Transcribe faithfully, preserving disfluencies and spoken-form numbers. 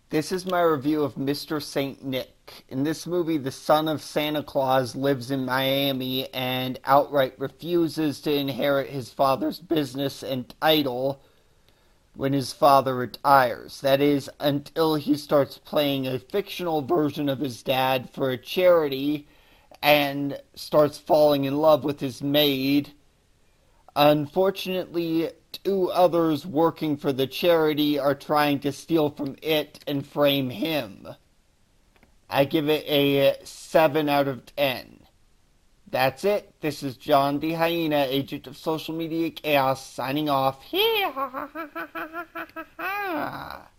This is my review of Mister Saint Nick. In this movie, the son of Santa Claus lives in Miami and outright refuses to inherit his father's business and title when his father retires. That is, until he starts playing a fictional version of his dad for a charity and starts falling in love with his maid. Unfortunately, two others working for the charity are trying to steal from it and frame him. I give it a seven out of ten. That's it. This is John the Hyena, agent of social media chaos, signing off.